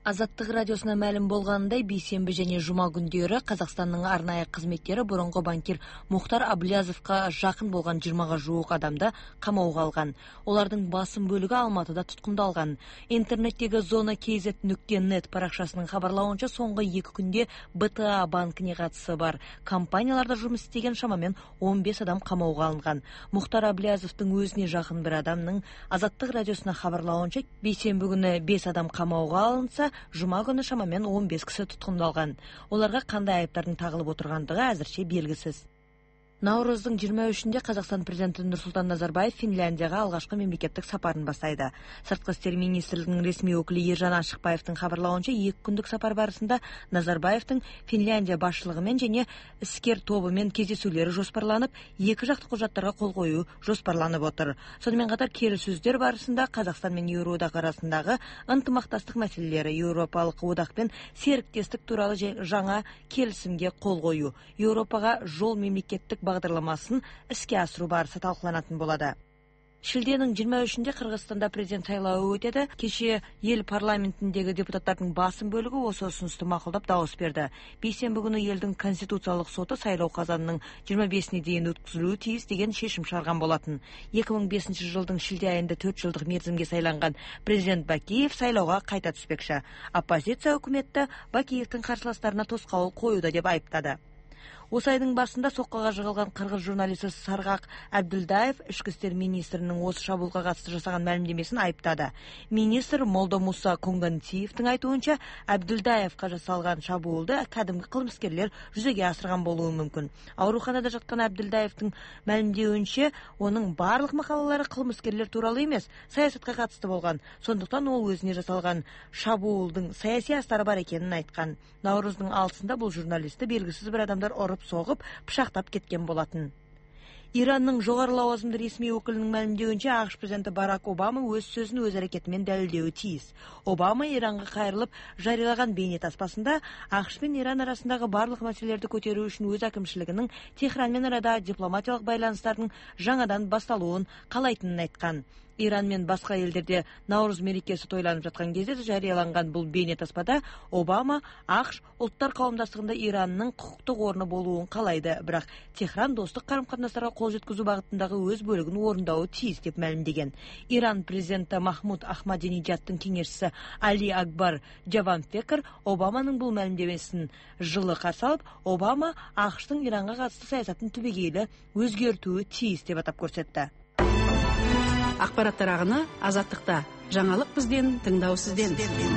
Азаттык радиосуна мәлім болғанындай, бейсенбі және жұма күндері Қазақстанның арнайы қызметтері бұрынғы банкир Мұхтар Аблязовқа жақын болған 20-ға жуық адамды қамауға алған. Олардың басым бөлігі Алматыда тұтқындалған. Интернеттегі зона kz.net парақшасының хабарлауынша, соңғы 2 күнде БТА банкіне қатысы бар компанияларда жұмыс істеген шамамен 15 адам қамауға алынған. Мұхтар Аблязовтың өзіне жақын бір адамның Азаттык радиосуна хабарлауынша, бейсенбі күні 5 адам қамауға алынса, жұма күні шамамен 15 кісі тұтқындалған. Оларға қандай айыптардың тағылып отырғандығы әзірше белгісіз. Наурыздың 23-інде Қазақстан президенті Нұрсұлтан Назарбаев Финляндияға алғашқы мемлекеттік сапарын бастайды. Сыртқы істер министрлігінің ресми өкілі Ержан Ашықбаевтың хабарлауынша, 2 күндік сапар барысында Назарбаевтың Финляндия басшылығымен және іскер тобымен кездесулері жоспарланып, 2 жақты құжаттарға қол қою жоспарланып отыр. Сонымен қатар келіссөздер барысында Қазақстан мен Еуроодақ арасындағы ынтымақтастық мәселелері, Еуропалық одақпен серіктестік туралы жаңа келісімге қол қою, Еуропаға жол мемлекеттік бағдарламасын іске асыру барысы талқыланатын болады. Шілденің 23-інде Қырғызстанда президент сайлауы өтеді. Кеше ел парламентіндегі депутаттардың басым бөлігі осы ұсынысты мақұлдап дауыс берді. Бейсенбі күні елдің конституциялық соты сайлау қазанның 25-не дейін өткізілуі тиіс деген шешім шығарған болатын. 2005 жылдың шілде айында 4 жылдық мерзімге сайланған президент Бакиев сайлауға қайта түспекші. Оппозиция үкіметті Бакиевтің қарсыластарына тосқауыл қоюда деп айыптады. Осы айдың басында соққыға жығылған қырғыз журналисті Сарғақ Әбділдаев ішкі істер министрінің осы шабуылға қатысты жасаған мәлімдемесін айыптады. Министр Молдомуса Конгантиевтің айтуынша, Әбділдаевқа жасалған шабуылды кәдімгі қылмыскерлер жүзеге асырған болуы мүмкін. Ауруханада жатқан Әбділдаевтың мәлімдеуінше, оның барлық мақалалары қылмыскерлер туралы емес, саясатқа қатысты болған. Сондықтан ол өзіне жасалған шабуылдың саяси астары бар екенін айтқан. Наурыздың 6-сында бұл журналисті белгісіз бір адамдар ұрып соғып, пышақтап кеткен болатын. Иранның жоғары лауазымды ресми өкілінің мәлімдеуінше, ақш президенті Барак Обама өз сөзін өз әрекетімен дәлелдеуі тиіс. Обама Иранға қайырылып жариялаған бейнетаспасында ақш пен Иран арасындағы барлық мәселелерді көтеру үшін өз әкімшілігінің Техранмен арада дипломатиялық байланыстардың жаңадан басталуын қалайтынын айтқан. Иран мен басқа елдерде Наурыз мерекесі тойланып жатқан кезде жарияланған бұл бейнетаспада Обама ақш ұлттар қауымдастығында Иранның құқықтық орны болуын қалайды, бірақ Техран достық қарым-қатынастарға қол жеткізу бағытындағы өз бөлігін орындауы тиіс деп мәлімдеген. Иран президенті Махмуд Ахмадинеджадтың кеңесшісі Али Акбар Джаванбекер Обаманың бұл мәлімдемесін жылы қарсы алып, Обама ақштың Иранға қатысты саясатын түбегейлі өзгертуі тиіс деп атап көрсетті. Ақпараттар ағыны Азаттықта. Жаңалық бізден, тыңдау сізден.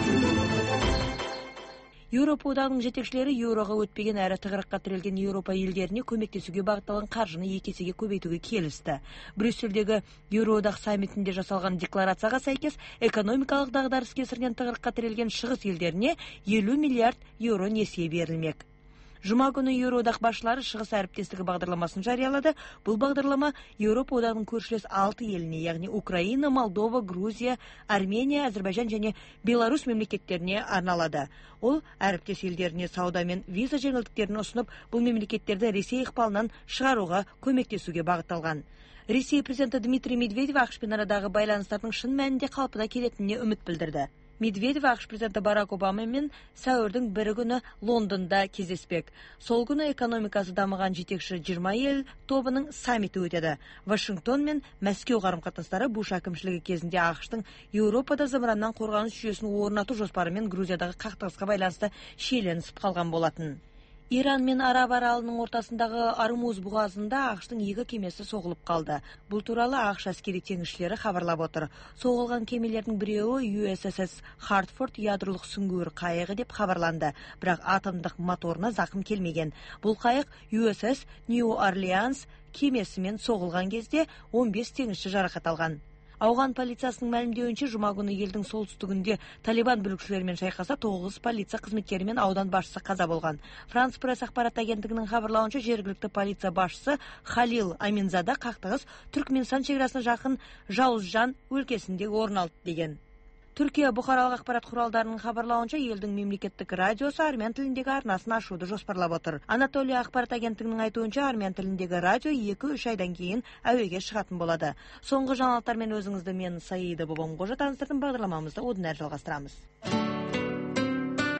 Еуропа одағының жетекшілері еуроға өтпеген әрі тығырыққа тірелген Еуропа елдеріне көмектесуге бағытталған қаржыны 2 есеге көбейтуге келісті. Брюссельдегі Еуроодақ саммитінде жасалған декларацияға сәйкес, экономикалық дағдарыс кесірінен тығырыққа тірелген шығыс елдеріне 50 миллиард еуро несие берілмек. Жұма күні Еуроодақ басшылары шығыс әріптестігі бағдарламасын жариялады. Бұл бағдарлама Еуропа одағының көршілес 6 еліне, яғни Украина, Молдова, Грузия, Армения, Әзербайжан және Беларусь мемлекеттеріне арналады. Ол әріптес елдеріне сауда мен виза жеңілдіктерін ұсынып, бұл мемлекеттерді Ресей ықпалынан шығаруға көмектесуге бағытталған. Ресей президенті Дмитрий Медведев ақш пен арадағы байланыстардың шын мәнінде қалпына келетініне үміт білдірді. Медведев ақш президенті Барак Обамамен сәуірдің 1 күні Лондонда кездеспек. Сол күні экономикасы дамыған жетекші 20 ел тобының саммиті өтеді. Вашингтон мен Мәскеу қарым-қатынастары Буш әкімшілігі кезінде ақштың Еуропада зымыраннан қорғаныс жүйесін орнату жоспарымен Грузиядағы қақтығысқа байланысты шиеленісіп қалған болатын. Иран мен Араб аралының ортасындағы Армуз бұғазында ақштың 2 кемесі соғылып қалды. Бұл туралы ақш әскери теңізшілері хабарлап отыр. Соғылған кемелердің біреуі USS Хартфорд ядролық сүңгуір қайығы деп хабарланды, бірақ атомдық моторына зақым келмеген. Бұл қайық USS New Orleans кемесімен соғылған кезде 15 теңізші жарақат алған. Ауған полициясының мәлімдеуінше, жұма күні елдің солтүстігінде Талибан бүлікшілерімен шайқаса 9 полиция қызметкері мен аудан басшысы қаза болған. Франс пресс ақпарат агенттігінің хабарлауынша, жергілікті полиция басшысы Халил Аминзада қақтығыс Түркменстан шекарасына жақын Жаузжан өлкесінде орын алды деген. Түркия бұқаралық ақпарат құралдарының хабарлауынша, елдің мемлекеттік радиосы армян тіліндегі арнасын ашуды жоспарлап отыр. Анатолия ақпарат агенттігінің айтуынша, армян тіліндегі радио 2-3 айдан кейін әуеге шығатын болады. Соңғы жаңалықтармен өзіңізді мен Саида Бабамқожа таныстырдым. Бағдарламамызды одан әрі жалғастырамыз.